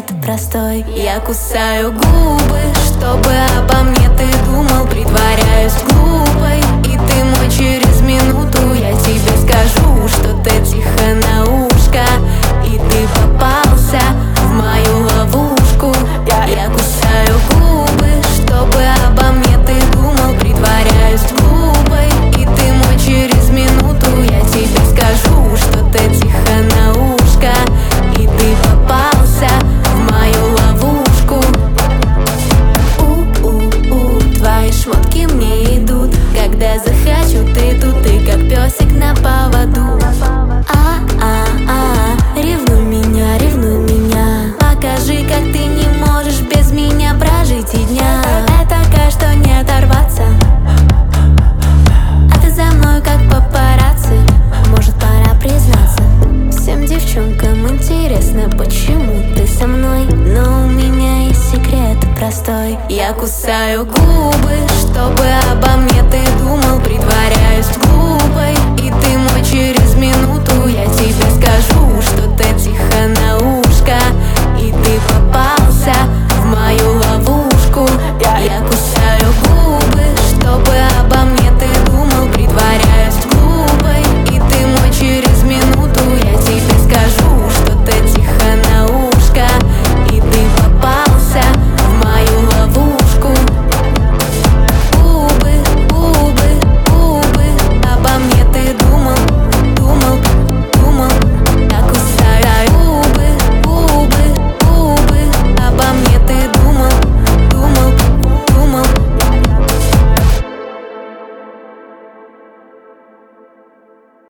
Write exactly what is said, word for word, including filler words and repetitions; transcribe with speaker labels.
Speaker 1: секрет простой. Я кусаю губы, чтобы обо мне ты думал. Притворяюсь глупой, и ты мой через минуту. Я тебе скажу, что ты тихо на ушко, и ты попался в мою ловушку. Я кусаю губы, чтобы обо мне ты думал. Притворяюсь глупой, и ты мой через минуту. Я тебе скажу, что ты тихо на ушко, и ты попался в мою ловушку. У-у-у, твои шмотки мне идут. Когда захочу, ты тут, ты как песик на поводу. А-а-а, ревнуй меня, ревнуй меня. Покажи, как ты не можешь без меня прожить и дня. Я такая, что не оторваться, а ты за мной как папарацци. Может, пора признаться, всем девчонкам интересно, почему ты со мной. Но у меня есть секрет простой. Я кусаю губы, чтобы обо мне ты думал. Притворяюсь глупой, и ты мой через минуту. Я тебе скажу, что